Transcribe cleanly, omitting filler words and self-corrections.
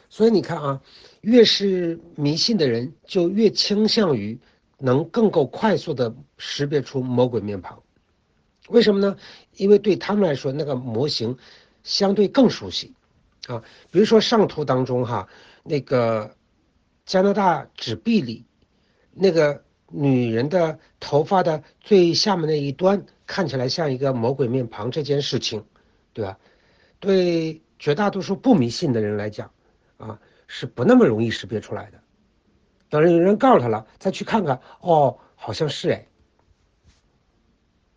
所以你看啊，越是迷信的人，就越倾向于能更够快速的识别出魔鬼面庞。为什么呢？因为对他们来说，那个模型相对更熟悉啊。比如说上图当中哈，那个加拿大纸币里那个女人的头发的最下面那一端看起来像一个魔鬼面庞，这件事情，对吧？对绝大多数不迷信的人来讲，啊，是不那么容易识别出来的。等有人告诉他了，再去看看，哦，好像是哎。